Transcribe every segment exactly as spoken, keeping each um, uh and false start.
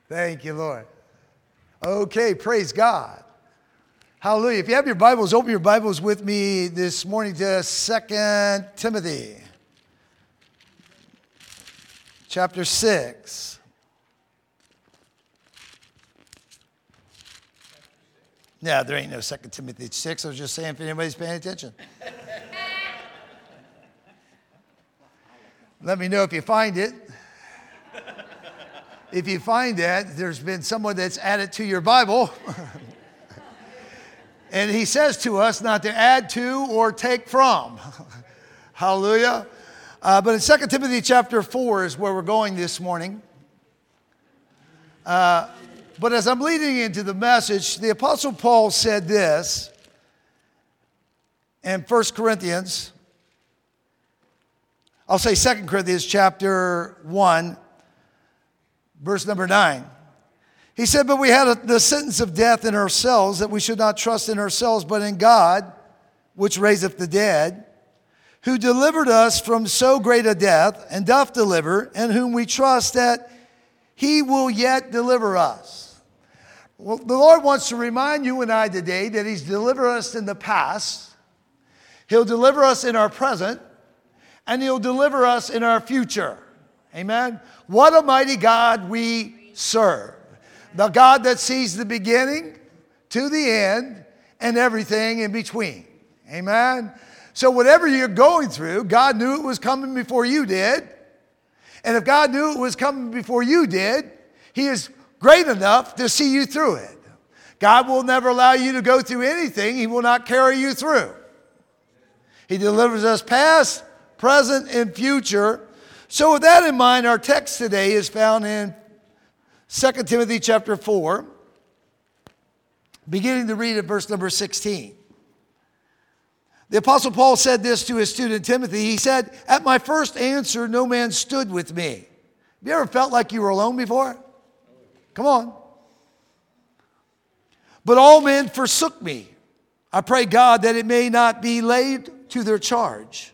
Thank you, Lord. Okay, praise God. Hallelujah. If you have your Bibles, open your Bibles with me this morning to Second Timothy, chapter six. Yeah, there ain't no Second Timothy six. I was just saying if anybody's paying attention. Let me know if you find it. If you find that, there's been someone that's added to your Bible. And he says to us not to add to or take from. Hallelujah. Uh, but in Second Timothy chapter four is where we're going this morning. Uh, but as I'm leading into the message, the Apostle Paul said this in First Corinthians. I'll say Second Corinthians chapter one. Verse number nine. He said, but we had a, the sentence of death in ourselves, that we should not trust in ourselves, but in God, which raiseth the dead, who delivered us from so great a death, and doth deliver, and whom we trust that he will yet deliver us. Well, the Lord wants to remind you and I today that he's delivered us in the past, he'll deliver us in our present, and he'll deliver us in our future. Amen. What a mighty God we serve. The God that sees the beginning to the end and everything in between. Amen. So whatever you're going through, God knew it was coming before you did. And if God knew it was coming before you did, he is great enough to see you through it. God will never allow you to go through anything he will not carry you through. He delivers us past, present, and future. So with that in mind, our text today is found in Second Timothy chapter four, beginning to read at verse number sixteen. The Apostle Paul said this to his student Timothy. He said, at my first answer, no man stood with me. Have you ever felt like you were alone before? Come on. But all men forsook me. I pray God that it may not be laid to their charge.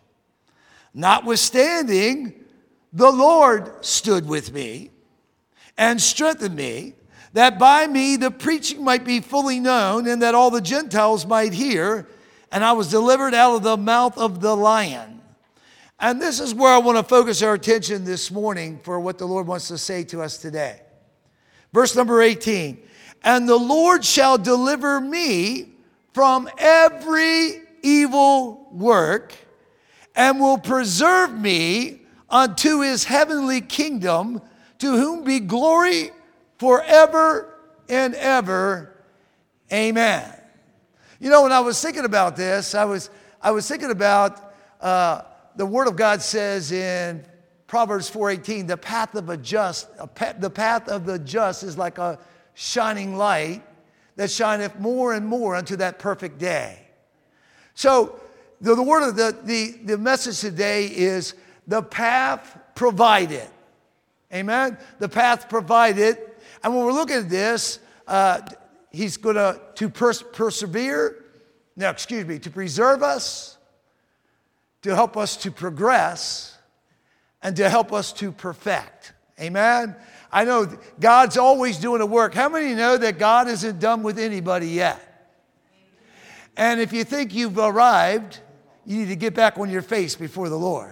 Notwithstanding, the Lord stood with me and strengthened me, that by me the preaching might be fully known, and that all the Gentiles might hear. And I was delivered out of the mouth of the lion. And this is where I want to focus our attention this morning for what the Lord wants to say to us today. Verse number eighteen. And the Lord shall deliver me from every evil work, and will preserve me unto his heavenly kingdom, to whom be glory forever and ever. Amen. You know, when I was thinking about this, I was I was thinking about uh, the Word of God says in Proverbs four eighteen, the path of a just, a pa- the path of the just is like a shining light that shineth more and more unto that perfect day. So the, the word of the, the the message today is the path provided. Amen? The path provided. And when we're looking at this, uh, he's going to, to pers- persevere, no, excuse me, to preserve us, to help us to progress, and to help us to perfect. Amen? I know God's always doing a work. How many know that God isn't done with anybody yet? And if you think you've arrived, you need to get back on your face before the Lord.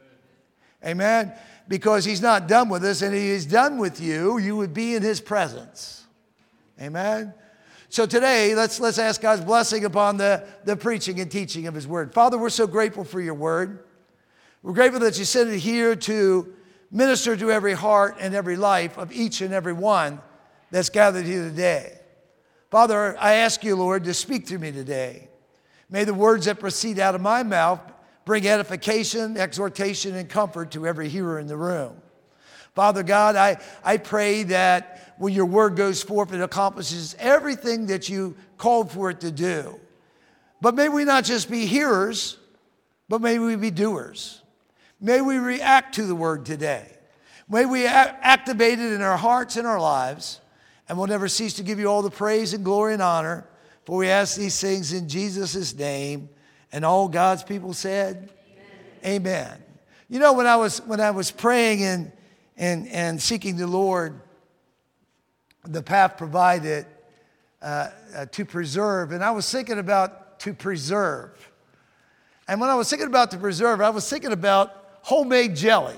Amen? Because he's not done with us, and if he's done with you, you would be in his presence. Amen? So today, let's, let's ask God's blessing upon the, the preaching and teaching of his word. Father, we're so grateful for your word. We're grateful that you sent it here to minister to every heart and every life of each and every one that's gathered here today. Father, I ask you, Lord, to speak through me today. May the words that proceed out of my mouth bring edification, exhortation, and comfort to every hearer in the room. Father God, I, I pray that when your word goes forth, it accomplishes everything that you called for it to do. But may we not just be hearers, but may we be doers. May we react to the word today. May we a- activate it in our hearts and our lives, and we'll never cease to give you all the praise and glory and honor, for we ask these things in Jesus' name. And all God's people said, Amen. Amen. You know, when I was when I was praying and and and seeking the Lord, the path provided uh, uh, to preserve. And I was thinking about to preserve. And when I was thinking about to preserve, I was thinking about homemade jelly.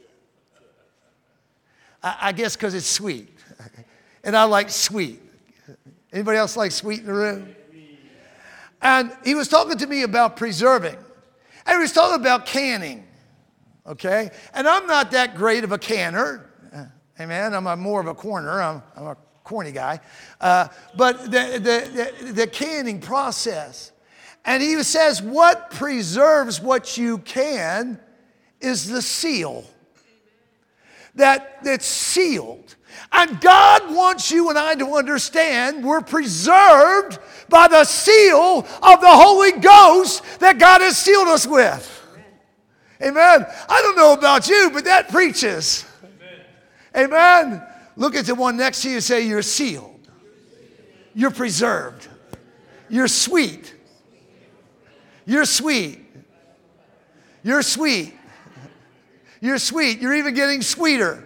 I, I guess because it's sweet. And I like sweet. Anybody else like sweet in the room? And he was talking to me about preserving. And he was talking about canning. Okay? And I'm not that great of a canner. Amen? I'm a more of a corner. I'm, I'm a corny guy. Uh, but the, the, the, the canning process. And he says, what preserves what you can is the seal. That, that's sealed. And God wants you and I to understand we're preserved by the seal of the Holy Ghost that God has sealed us with. Amen. I don't know about you, but that preaches. Amen. Amen. Look at the one next to you and say, you're sealed. You're preserved. You're sweet. You're sweet. You're sweet. You're sweet. You're even getting sweeter.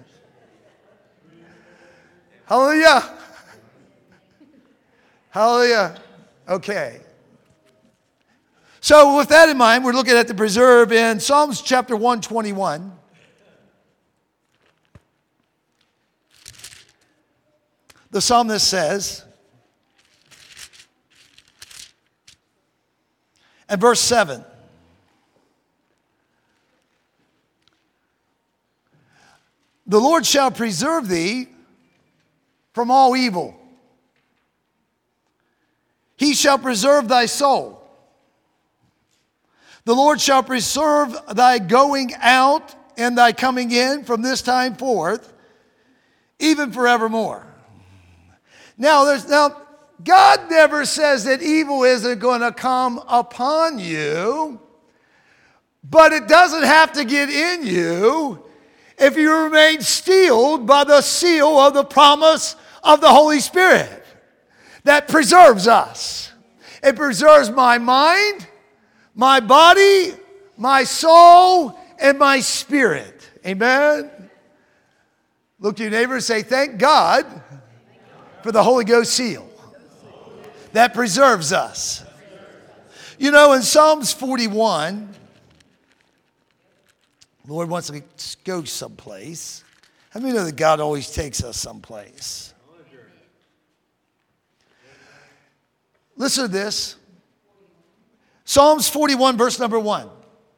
Hallelujah. Hallelujah. Okay. So with that in mind, we're looking at the preserve in Psalms chapter one twenty-one. The psalmist says, and verse seven, the Lord shall preserve thee from all evil. He shall preserve thy soul. The Lord shall preserve thy going out and thy coming in from this time forth, even forevermore. Now, there's now God never says that evil isn't going to come upon you, but it doesn't have to get in you if you remain sealed by the seal of the promise of the Holy Spirit that preserves us. It preserves my mind, my body, my soul, and my spirit. Amen? Look to your neighbor and say, thank God for the Holy Ghost seal that preserves us. You know, in Psalms forty-one, the Lord wants to go someplace. How many know that God always takes us someplace? Listen to this. Psalms forty-one, verse number one.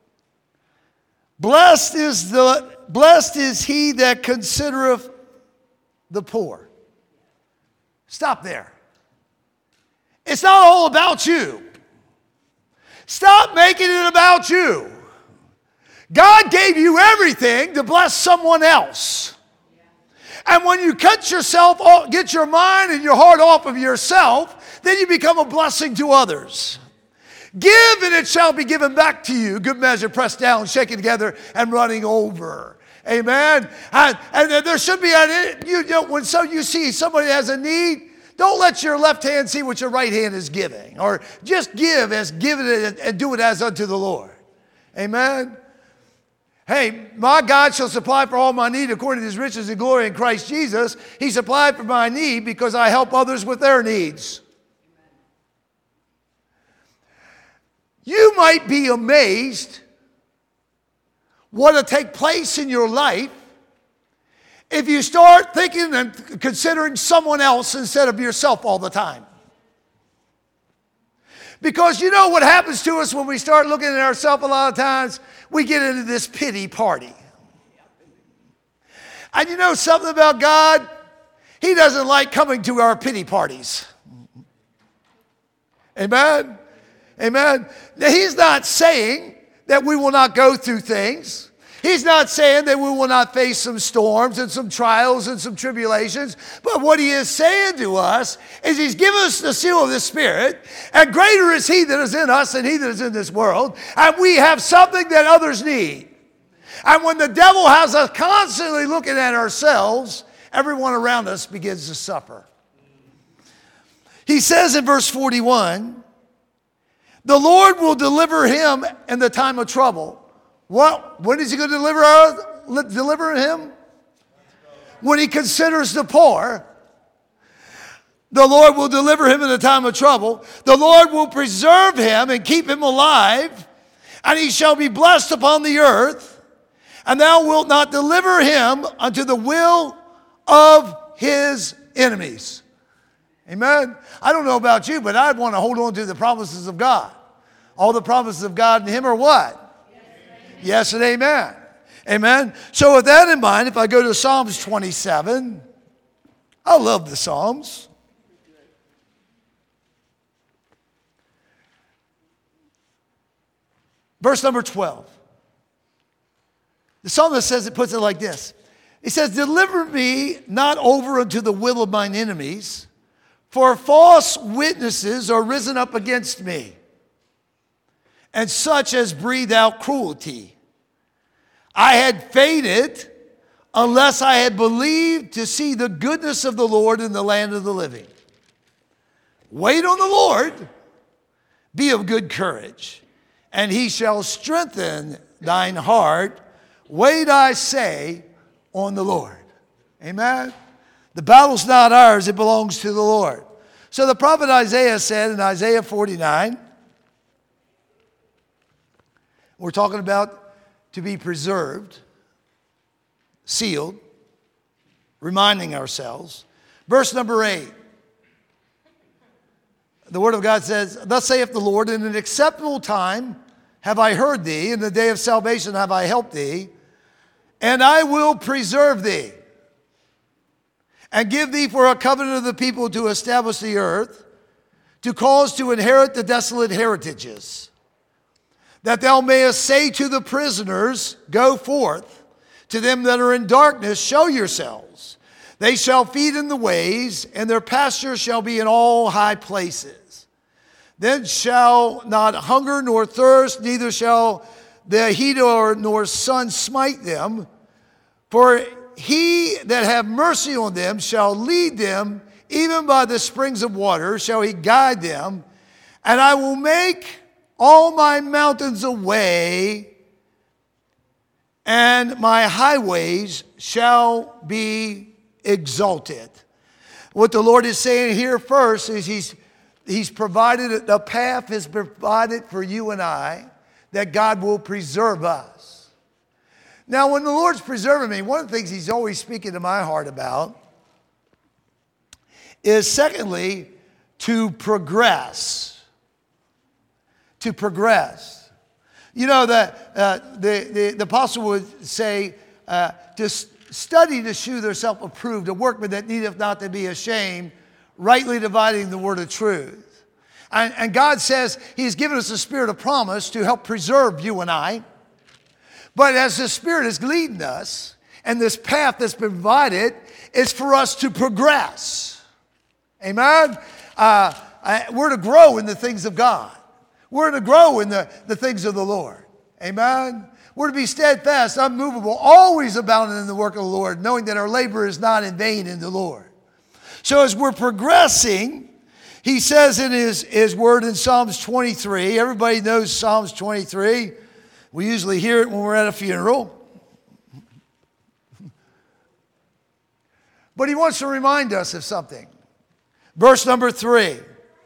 Blessed is the blessed is he that considereth the poor. Stop there. It's not all about you. Stop making it about you. God gave you everything to bless someone else. And when you cut yourself off, get your mind and your heart off of yourself, then you become a blessing to others. Give and it shall be given back to you. Good measure, pressed down, shaken together, and running over. Amen. And, and there should be, a, you know, when so you see somebody has a need, don't let your left hand see what your right hand is giving. Or just give as give it and do it as unto the Lord. Amen. Hey, my God shall supply for all my need according to his riches and glory in Christ Jesus. He supplied for my need because I help others with their needs. You might be amazed what will take place in your life if you start thinking and considering someone else instead of yourself all the time. Because you know what happens to us when we start looking at ourselves a lot of times? We get into this pity party. And you know something about God? He doesn't like coming to our pity parties. Amen? Amen? Now, he's not saying that we will not go through things. He's not saying that we will not face some storms and some trials and some tribulations. But what he is saying to us is he's given us the seal of the Spirit. And greater is he that is in us than he that is in this world. And we have something that others need. And when the devil has us constantly looking at ourselves, everyone around us begins to suffer. He says in verse forty-one, the Lord will deliver him in the time of trouble. What? When is he going to deliver, our, deliver him? When he considers the poor The Lord will deliver him in the time of trouble. The Lord will preserve him and keep him alive, and he shall be blessed upon the earth, and thou wilt not deliver him unto the will of his enemies. Amen. I don't know about you, but I want to hold on to the promises of God. All the promises of God in him are what? Yes, yes and amen. Amen. So with that in mind, if I go to Psalms twenty-seven, I love the Psalms. Verse number twelve. The psalmist says, it puts it like this. He says, deliver me not over unto the will of mine enemies, for false witnesses are risen up against me, and such as breathe out cruelty. I had fainted unless I had believed to see the goodness of the Lord in the land of the living. Wait on the Lord, be of good courage, and he shall strengthen thine heart. Wait, I say, on the Lord. Amen. The battle's not ours, it belongs to the Lord. So the prophet Isaiah said in Isaiah forty-nine, we're talking about to be preserved, sealed, reminding ourselves. Verse number eight. The word of God says, thus saith the Lord, in an acceptable time have I heard thee, in the day of salvation have I helped thee, and I will preserve thee, and give thee for a covenant of the people to establish the earth, to cause to inherit the desolate heritages, that thou mayest say to the prisoners, go forth, to them that are in darkness, show yourselves. They shall feed in the ways, and their pasture shall be in all high places. Then shall not hunger nor thirst, neither shall the heat or nor sun smite them. For he that have mercy on them shall lead them, even by the springs of water shall he guide them. And I will make all my mountains a way, and my highways shall be exalted. What the Lord is saying here first is he's, he's provided, the path is provided for you and I, that God will preserve us. Now, when the Lord's preserving me, one of the things he's always speaking to my heart about is, secondly, to progress. To progress. You know, the, uh, the, the, the apostle would say, uh, to study to shew thyself approved, a workman that needeth not to be ashamed, rightly dividing the word of truth. And, and God says he's given us a spirit of promise to help preserve you and I. But as the Spirit is leading us, and this path that's been provided is for us to progress. Amen? Uh, we're to grow in the things of God. We're to grow in the, the things of the Lord. Amen? We're to be steadfast, unmovable, always abounding in the work of the Lord, knowing that our labor is not in vain in the Lord. So as we're progressing, he says in his, his word in Psalms twenty-three, everybody knows Psalms twenty-three. We usually hear it when we're at a funeral. But he wants to remind us of something. Verse number three.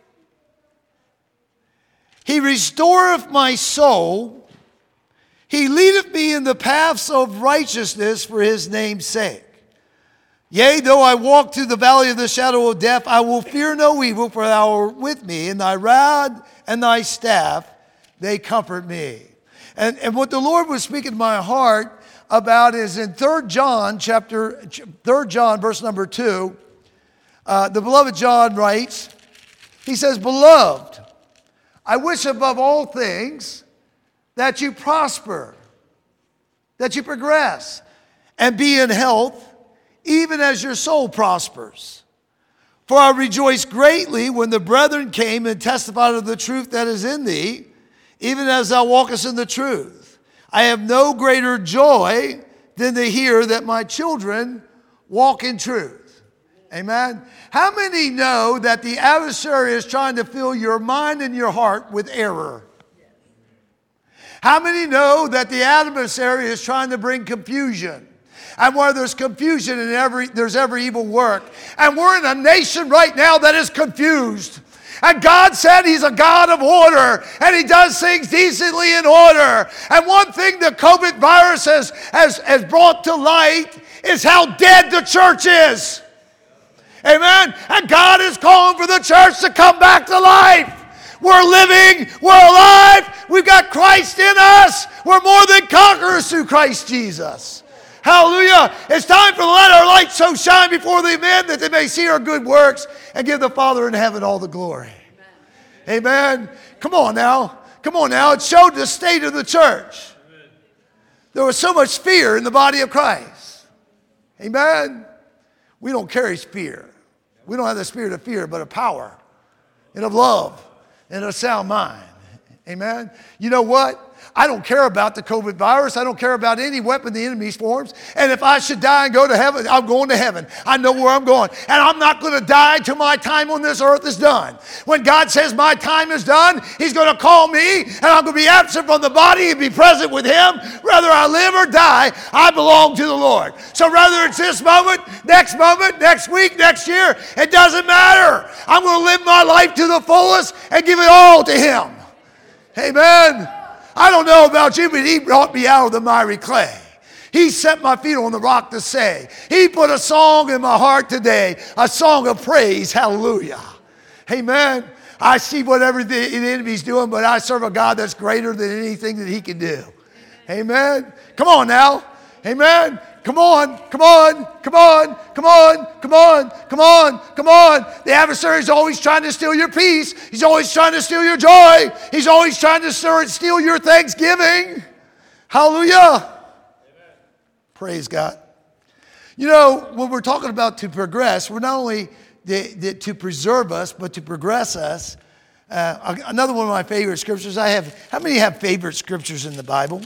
He restoreth my soul. He leadeth me in the paths of righteousness for his name's sake. Yea, though I walk through the valley of the shadow of death, I will fear no evil, for thou art with me, and thy rod and thy staff, they comfort me. And, and what the Lord was speaking to my heart about is in Third John, chapter, Third John, verse number two, uh, the beloved John writes, he says, Beloved, I wish above all things that you prosper, that you progress, and be in health, even as your soul prospers. For I rejoiced greatly when the brethren came and testified of the truth that is in thee, even as thou walkest in the truth. I have no greater joy than to hear that my children walk in truth. Amen. How many know that the adversary is trying to fill your mind and your heart with error? How many know that the adversary is trying to bring confusion? And where there's confusion and every, there's every evil work. And we're in a nation right now that is confused. And God said He's a God of order, and He does things decently in order. And one thing the COVID virus has, has, has brought to light is how dead the church is. Amen? And God is calling for the church to come back to life. We're living, we're alive, we've got Christ in us. We're more than conquerors through Christ Jesus. Hallelujah. It's time for to let our light so shine before the men that they may see our good works and give the Father in heaven all the glory. Amen. Amen. Come on now. Come on now. It showed the state of the church. Amen. There was so much fear in the body of Christ. Amen. We don't carry fear. We don't have the spirit of fear, but of power and of love and a sound mind. Amen. You know what? I don't care about the COVID virus. I don't care about any weapon the enemy forms. And if I should die and go to heaven, I'm going to heaven. I know where I'm going. And I'm not going to die till my time on this earth is done. When God says my time is done, He's going to call me, and I'm going to be absent from the body and be present with Him. Whether I live or die, I belong to the Lord. So whether it's this moment, next moment, next week, next year, it doesn't matter. I'm going to live my life to the fullest and give it all to Him. Amen. I don't know about you, but He brought me out of the miry clay. He set my feet on the rock to say. He put a song in my heart today, a song of praise. Hallelujah. Amen. I see what everything the enemy's doing, but I serve a God that's greater than anything that He can do. Amen. Come on now. Amen. Come on, come on, come on, come on, come on, come on, come on. The adversary's always trying to steal your peace. He's always trying to steal your joy. He's always trying to steal your thanksgiving. Hallelujah. Amen. Praise God. You know, when we're talking about to progress, we're not only the, the, to preserve us, but to progress us. Uh, another one of my favorite scriptures I have. How many have favorite scriptures in the Bible?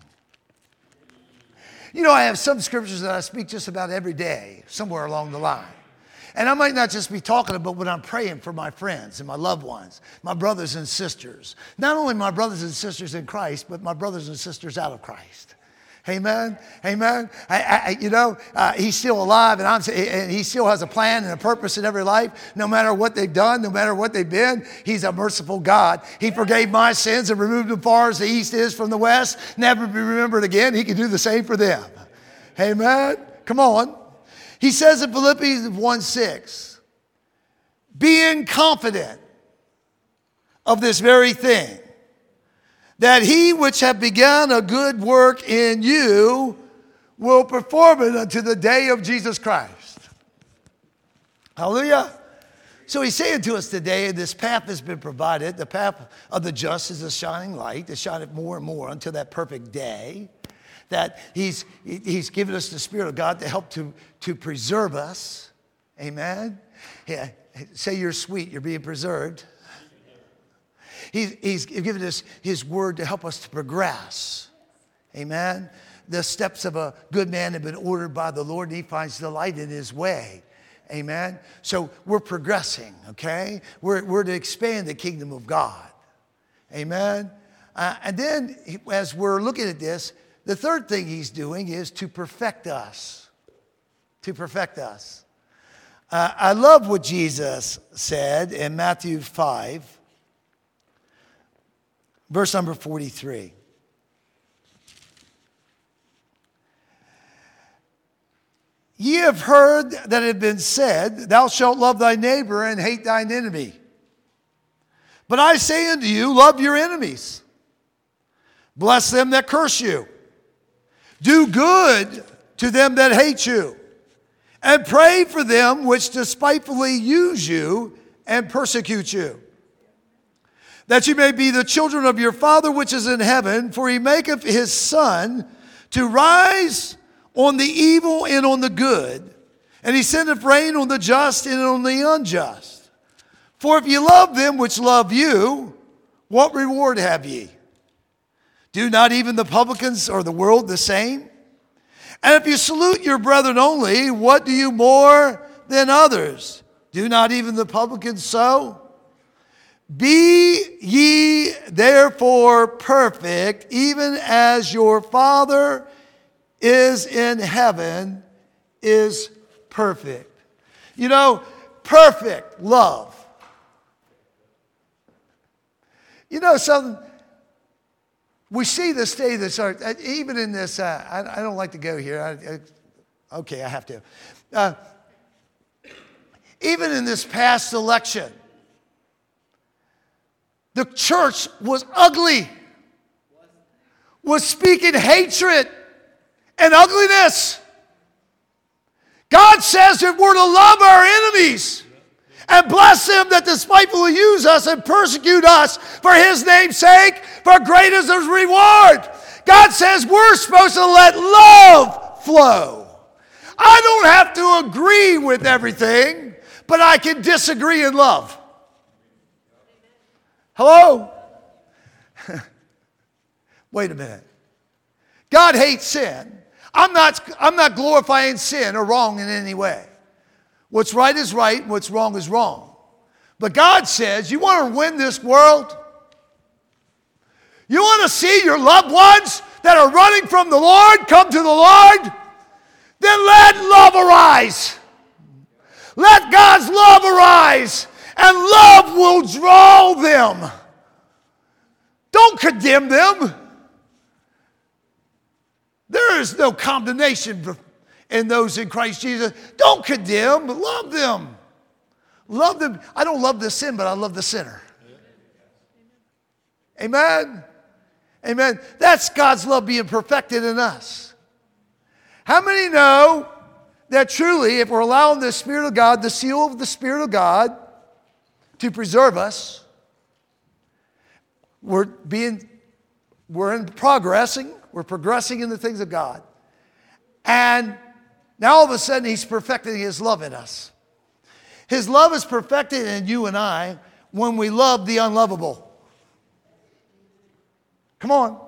You know, I have some scriptures that I speak just about every day, somewhere along the line. And I might not just be talking about when I'm praying for my friends and my loved ones, my brothers and sisters. Not only my brothers and sisters in Christ, but my brothers and sisters out of Christ. Amen. Amen. I, I, you know, uh, He's still alive, and I'm, and He still has a plan and a purpose in every life. No matter what they've done, no matter what they've been, He's a merciful God. He forgave my sins and removed them far as the east is from the west, never be remembered again. He can do the same for them. Amen. Come on. He says in Philippians one six, being confident of this very thing, that He which hath begun a good work in you will perform it unto the day of Jesus Christ. Hallelujah. So He's saying to us today, this path has been provided. The path of the just is a shining light to shine it more and more until that perfect day. That He's, he's given us the Spirit of God to help to, to preserve us. Amen. Yeah. Say you're sweet, you're being preserved. He's, he's given us His word to help us to progress. Amen. The steps of a good man have been ordered by the Lord, and he finds delight in his way. Amen. So we're progressing, okay? We're, we're to expand the kingdom of God. Amen. Uh, and then as we're looking at this, the third thing He's doing is to perfect us. To perfect us. Uh, I love what Jesus said in Matthew five. Verse number forty-three. Ye have heard that it had been said, thou shalt love thy neighbor and hate thine enemy. But I say unto you, love your enemies. Bless them that curse you. Do good to them that hate you. And pray for them which despitefully use you and persecute you, that you may be the children of your Father which is in heaven, for He maketh His sun to rise on the evil and on the good, and He sendeth rain on the just and on the unjust. For if ye love them which love you, what reward have ye? Do not even the publicans or the world the same? And if you salute your brethren only, what do you more than others? Do not even the publicans so? Be ye therefore perfect, even as your Father is in heaven is perfect. You know, perfect love. You know something? We see this day that starts, even in this, uh, I, I don't like to go here. I, I, okay, I have to. Uh, even in this past election, the church was ugly, was speaking hatred and ugliness. God says that we're to love our enemies and bless them that despitefully use us and persecute us for his name's sake, for great is his reward. God says we're supposed to let love flow. I don't have to agree with everything, but I can disagree in love. Hello? Wait a minute. God hates sin. I'm not, I'm not glorifying sin or wrong in any way. What's right is right, and what's wrong is wrong. But God says, you want to win this world? You want to see your loved ones that are running from the Lord come to the Lord? Then let love arise. Let God's love arise, and love will draw them. Don't condemn them. There is no condemnation in those in Christ Jesus. Don't condemn, but love them. Love them. I don't love the sin, but I love the sinner. Amen? Amen. That's God's love being perfected in us. How many know that truly, if we're allowing the Spirit of God, the seal of the Spirit of God, to preserve us, we're being, we're in progressing, we're progressing in the things of God. And now all of a sudden, he's perfecting his love in us. His love is perfected in you and I when we love the unlovable. Come on.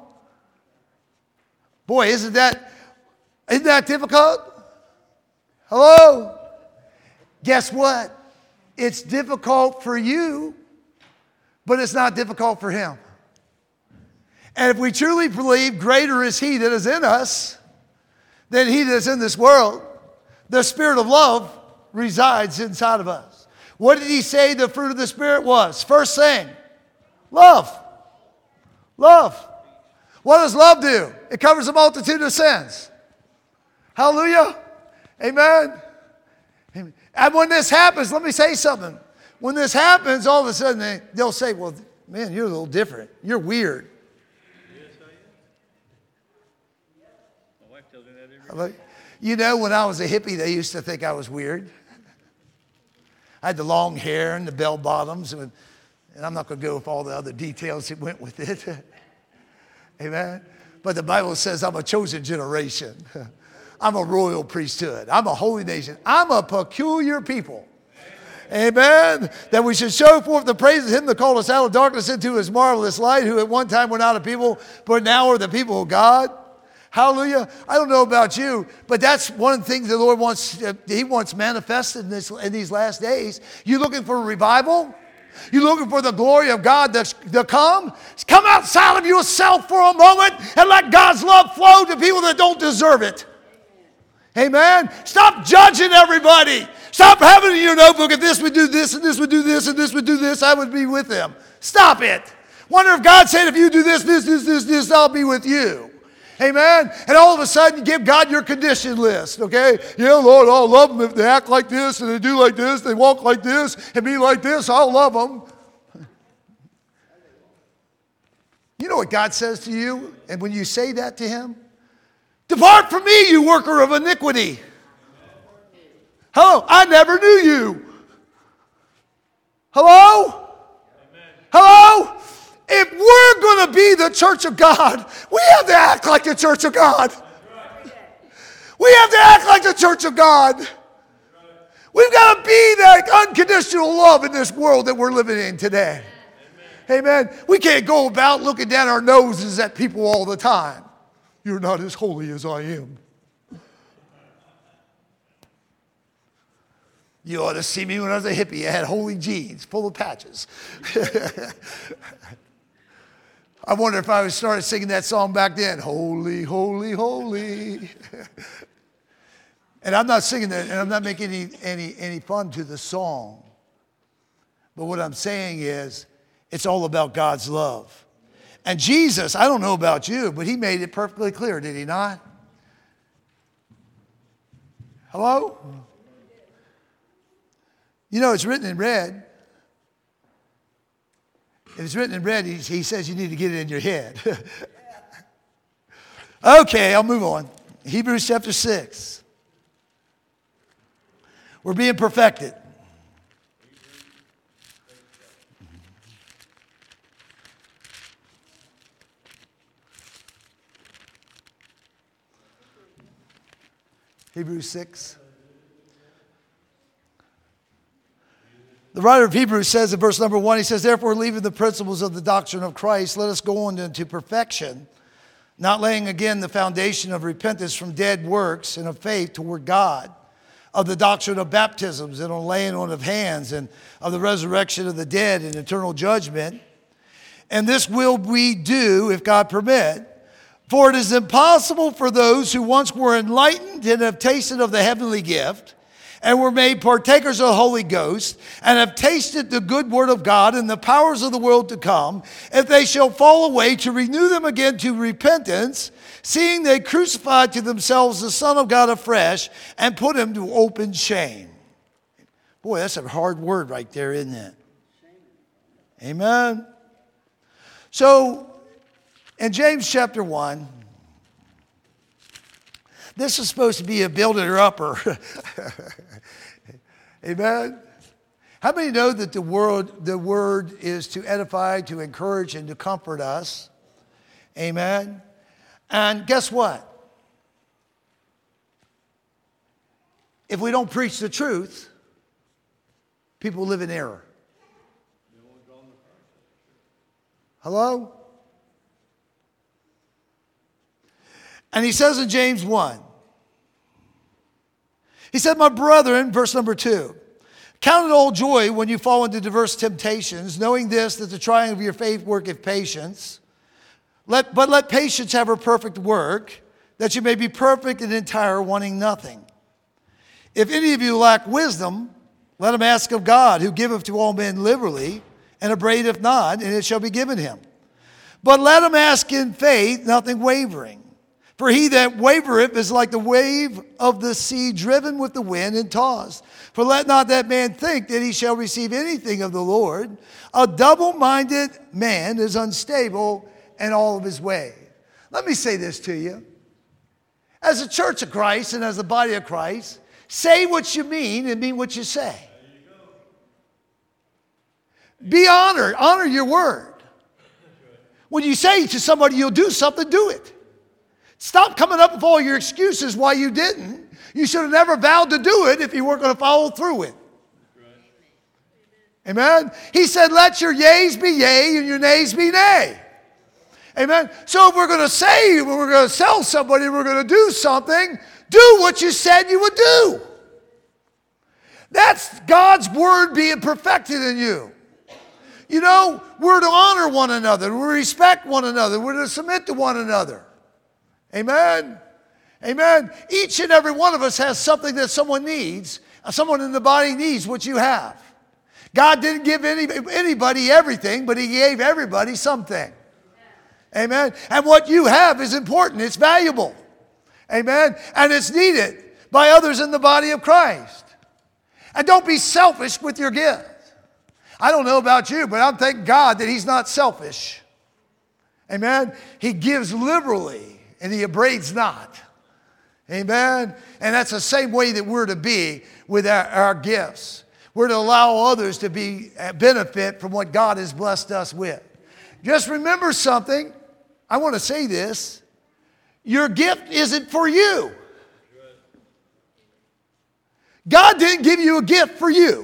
Boy, isn't that, isn't that difficult? Hello? Guess what? It's difficult for you, but it's not difficult for him. And if we truly believe greater is he that is in us than he that is in this world, the Spirit of love resides inside of us. What did he say the fruit of the Spirit was? First thing, love. Love. What does love do? It covers a multitude of sins. Hallelujah. Amen. Amen. And when this happens, let me say something. When this happens, all of a sudden they, they'll say, well, man, you're a little different. You're weird. Yes, I am. My wife tells me that every day. You know, when I was a hippie, they used to think I was weird. I had the long hair and the bell bottoms, and, and I'm not going to go with all the other details that went with it. Amen. But the Bible says I'm a chosen generation. I'm a royal priesthood. I'm a holy nation. I'm a peculiar people. Amen. That we should show forth the praise of him that called us out of darkness into his marvelous light, who at one time were not a people, but now are the people of God. Hallelujah. I don't know about you, but that's one of the things the Lord wants, uh, he wants manifested in, this, in these last days. You looking for a revival? You looking for the glory of God to, to come? Come outside of yourself for a moment and let God's love flow to people that don't deserve it. Amen. Stop judging everybody. Stop having in your notebook, if this would do this and this would do this and this would do this, I would be with them. Stop it. Wonder if God said, if you do this, this, this, this, this, I'll be with you. Amen. And all of a sudden, you give God your condition list, okay? Yeah, Lord, I'll love them if they act like this and they do like this, they walk like this and be like this, I'll love them. You know what God says to you? And when you say that to him, depart from me, you worker of iniquity. Hello, I never knew you. Hello? Amen. Hello? If we're going to be the church of God, we have to act like the church of God. We have to act like the church of God. We've got to be that unconditional love in this world that we're living in today. Amen. Amen. We can't go about looking down our noses at people all the time. You're not as holy as I am. You ought to see me when I was a hippie. I had holy jeans full of patches. I wonder if I would started singing that song back then. Holy, holy, holy. And I'm not singing that, and I'm not making any, any, any fun to the song. But what I'm saying is, it's all about God's love. And Jesus, I don't know about you, but he made it perfectly clear, did he not? Hello? You know, it's written in red. If it's written in red, he, he says you need to get it in your head. Okay, I'll move on. Hebrews chapter six. We're being perfected. Hebrews six. The writer of Hebrews says in verse number one, he says, therefore, leaving the principles of the doctrine of Christ, let us go on into perfection, not laying again the foundation of repentance from dead works and of faith toward God, of the doctrine of baptisms and on laying on of hands, and of the resurrection of the dead and eternal judgment. And this will we do if God permit. For it is impossible for those who once were enlightened and have tasted of the heavenly gift and were made partakers of the Holy Ghost and have tasted the good word of God and the powers of the world to come, if they shall fall away, to renew them again to repentance, seeing they crucified to themselves the Son of God afresh and put him to open shame. Boy, that's a hard word right there, isn't it? Amen. So, in James chapter one, this is supposed to be a builder-upper. Amen? How many know that the word, the word is to edify, to encourage, and to comfort us? Amen? And guess what? If we don't preach the truth, people live in error. Hello? And he says in James one, he said, my brethren, verse number two, count it all joy when you fall into diverse temptations, knowing this, that the trying of your faith worketh patience. Let, but let patience have her perfect work, that you may be perfect and entire, wanting nothing. If any of you lack wisdom, let him ask of God, who giveth to all men liberally, and upbraideth not, and it shall be given him. But let him ask in faith, nothing wavering. For he that wavereth is like the wave of the sea driven with the wind and tossed. For let not that man think that he shall receive anything of the Lord. A double-minded man is unstable in all of his ways. Let me say this to you. As a church of Christ and as a body of Christ, say what you mean and mean what you say. Be honored. Honor your word. When you say to somebody you'll do something, do it. Stop coming up with all your excuses why you didn't. You should have never vowed to do it if you weren't going to follow through it. Amen? He said, let your yeas be yea and your nays be nay. Amen? So if we're going to say, if we're going to sell somebody, we're going to do something, do what you said you would do. That's God's word being perfected in you. You know, we're to honor one another. We respect one another. We're to submit to one another. Amen? Amen? Each and every one of us has something that someone needs. Someone in the body needs what you have. God didn't give any, anybody everything, but he gave everybody something. Amen? And what you have is important. It's valuable. Amen? And it's needed by others in the body of Christ. And don't be selfish with your gift. I don't know about you, but I'm thanking God that he's not selfish. Amen? He gives liberally, and he upbraids not. Amen? And that's the same way that we're to be with our, our gifts. We're to allow others to be benefit from what God has blessed us with. Just remember something. I want to say this. Your gift isn't for you. God didn't give you a gift for you.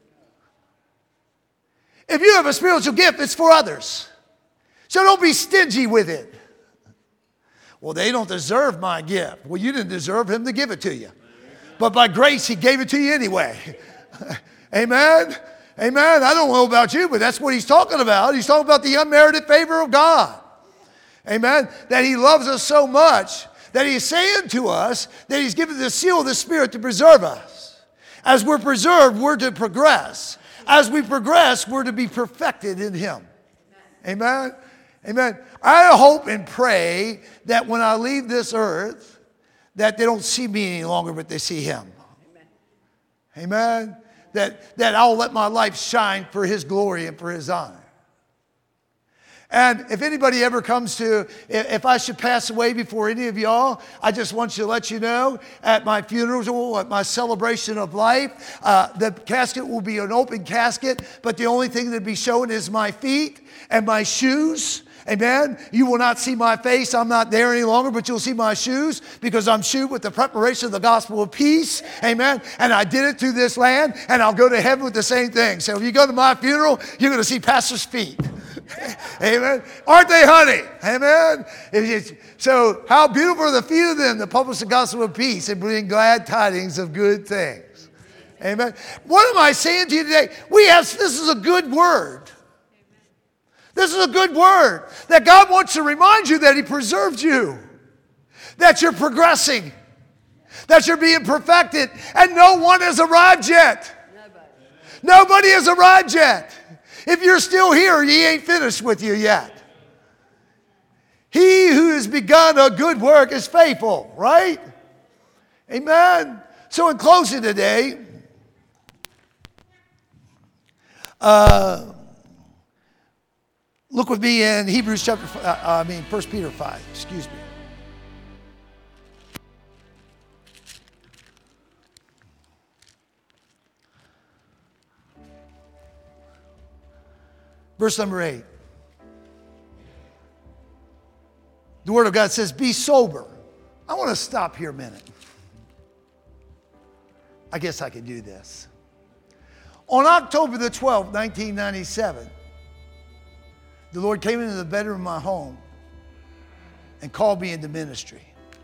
If you have a spiritual gift, it's for others. So don't be stingy with it. Well, they don't deserve my gift. Well, you didn't deserve him to give it to you. But by grace, he gave it to you anyway. Amen? Amen. I don't know about you, but that's what he's talking about. He's talking about the unmerited favor of God. Amen. That he loves us so much that he's saying to us that he's given the seal of the Spirit to preserve us. As we're preserved, we're to progress. As we progress, we're to be perfected in him. Amen. Amen. I hope and pray that when I leave this earth, that they don't see me any longer, but they see him. Amen. Amen. That, that I'll let my life shine for his glory and for his honor. And if anybody ever comes to, if I should pass away before any of y'all, I just want you to let you know, at my funeral, at my celebration of life, uh, the casket will be an open casket, but the only thing that'll be shown is my feet and my shoes. Amen. You will not see my face. I'm not there any longer, but you'll see my shoes because I'm shoed with the preparation of the gospel of peace. Amen. And I did it through this land, and I'll go to heaven with the same thing. So if you go to my funeral, you're going to see pastor's feet. Amen. Aren't they, honey? Amen. It's, so how beautiful are the feet of them that publish the gospel of peace and bring glad tidings of good things. Amen. What am I saying to you today? We have, this is a good word. This is a good word. That God wants to remind you that he preserved you. That you're progressing. That you're being perfected. And no one has arrived yet. Nobody, Nobody has arrived yet. If you're still here, he ain't finished with you yet. He who has begun a good work is faithful, right? Amen. So in closing today, uh, look with me in Hebrews chapter, uh, I mean, First Peter five, excuse me. Verse number eight. The Word of God says, be sober. I want to stop here a minute. I guess I could do this. On October the twelfth, nineteen ninety-seven, the Lord came into the bedroom of my home and called me into ministry.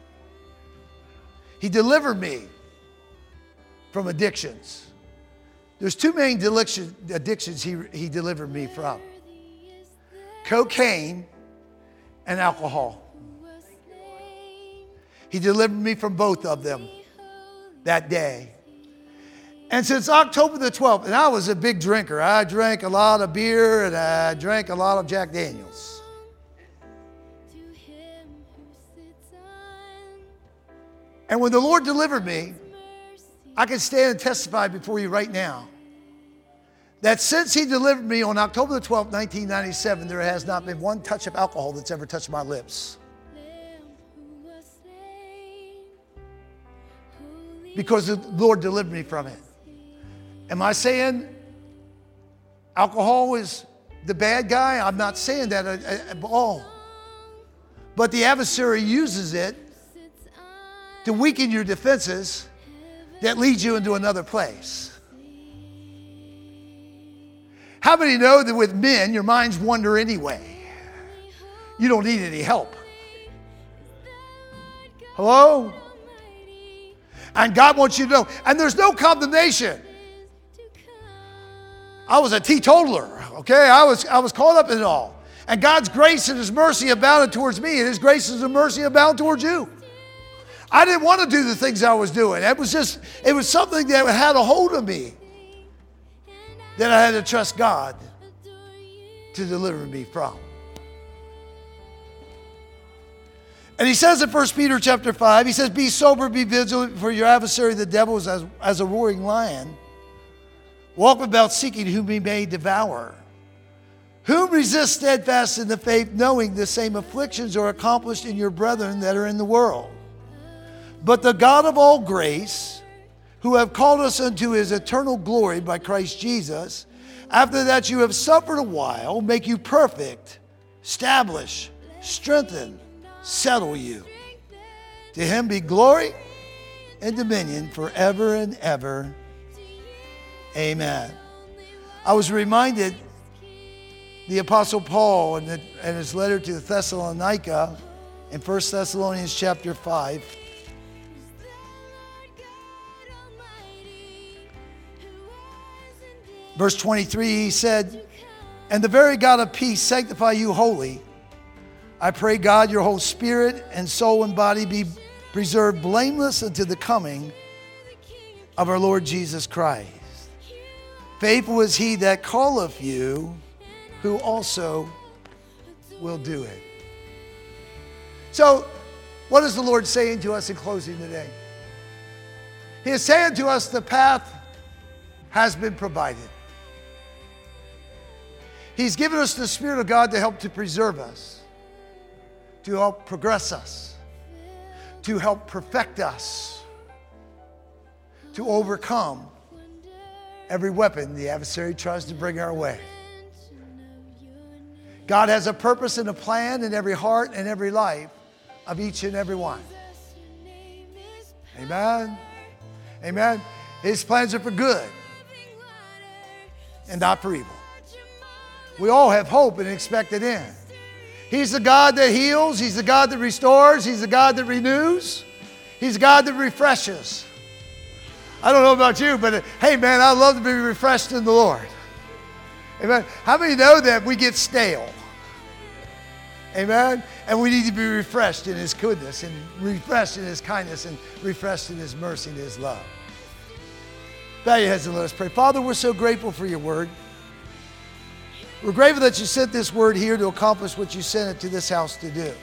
He delivered me from addictions. There's two main addictions he, he delivered me from. Cocaine and alcohol. He delivered me from both of them that day. And since October the twelfth, and I was a big drinker. I drank a lot of beer and I drank a lot of Jack Daniels. And when the Lord delivered me, I can stand and testify before you right now that since he delivered me on October the twelfth, nineteen ninety-seven, there has not been one touch of alcohol that's ever touched my lips. Because the Lord delivered me from it. Am I saying alcohol is the bad guy? I'm not saying that at all. But the adversary uses it to weaken your defenses that leads you into another place. How many know that with men, your minds wander anyway? You don't need any help. Hello? And God wants you to know. And there's no condemnation. I was a teetotaler, okay? I was, I was caught up in it all. And God's grace and his mercy abounded towards me, and his grace and his mercy abound towards you. I didn't want to do the things I was doing. It was just, it was something that had a hold of me that I had to trust God to deliver me from. And he says in First Peter chapter five, he says, be sober, be vigilant, for your adversary the devil is as, as a roaring lion, walk about seeking whom he may devour. Whom resist steadfast in the faith, knowing the same afflictions are accomplished in your brethren that are in the world. But the God of all grace, who have called us unto his eternal glory by Christ Jesus, after that you have suffered a while, make you perfect, establish, strengthen, settle you. To him be glory and dominion forever and ever. Amen. I was reminded the Apostle Paul in, the, in his letter to Thessalonica in First Thessalonians chapter five. Verse twenty-three, he said, and the very God of peace sanctify you wholly. I pray, God, your whole spirit and soul and body be preserved blameless unto the coming of our Lord Jesus Christ. Faithful is he that calleth you, who also will do it. So, what is the Lord saying to us in closing today? He is saying to us the path has been provided. He's given us the Spirit of God to help to preserve us, to help progress us, to help perfect us, to overcome every weapon the adversary tries to bring our way. God has a purpose and a plan in every heart and every life of each and every one. Amen. Amen. His plans are for good and not for evil. We all have hope and expected end. He's the God that heals. He's the God that restores. He's the God that renews. He's the God that refreshes. I don't know about you, but uh, hey man, I love to be refreshed in the Lord. Amen. How many know that we get stale? Amen. And we need to be refreshed in His goodness and refreshed in His kindness and refreshed in His mercy and His love. Bow your heads and let us pray. Father, we're so grateful for your word. We're grateful that you sent this word here to accomplish what you sent it to this house to do.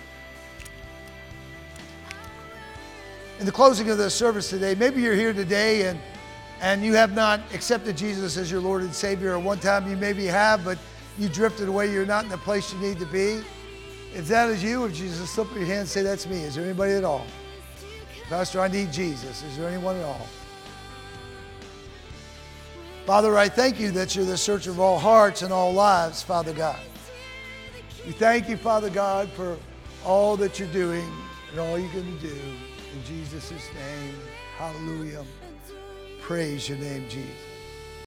In the closing of the service today, maybe you're here today and, and you have not accepted Jesus as your Lord and Savior, or one time you maybe have, but you drifted away. You're not in the place you need to be. If that is you, if Jesus, slip up your hand and say, that's me. Is there anybody at all? Pastor, I need Jesus. Is there anyone at all? Father, I thank you that you're the searcher of all hearts and all lives, Father God. We thank you, Father God, for all that you're doing and all you're going to do. In Jesus' name, hallelujah. Praise your name, Jesus.